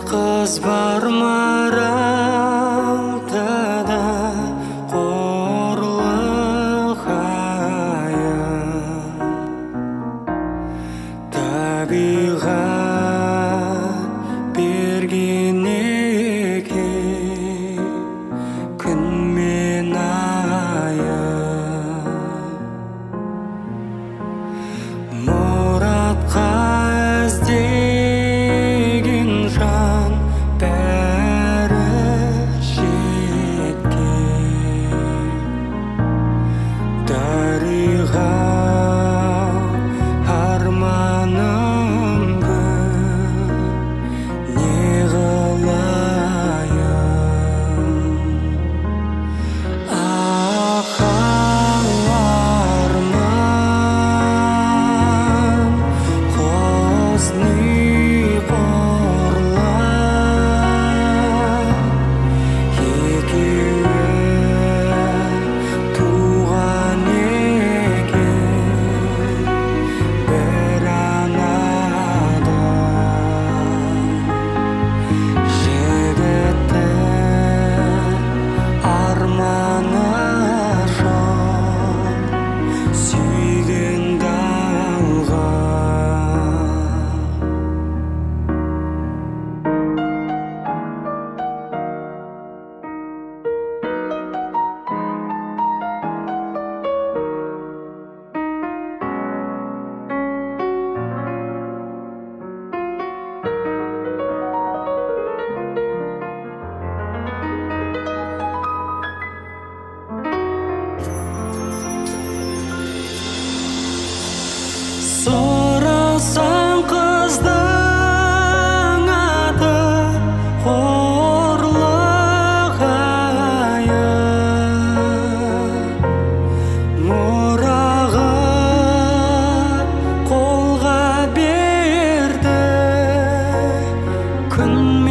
қыз бар маралтыда қорлық аян табиғат берген екен күн мен аян мұратқа іздеген жан бәрі жеткен дариға арманым көп не қылайын ақ арман қозни қорлар екеуі туған екен бір анадан жігіттің арманы жоқ сүйгенді алған сұрасаң қыздың аты қорлық аян мұрағат қолға берді күн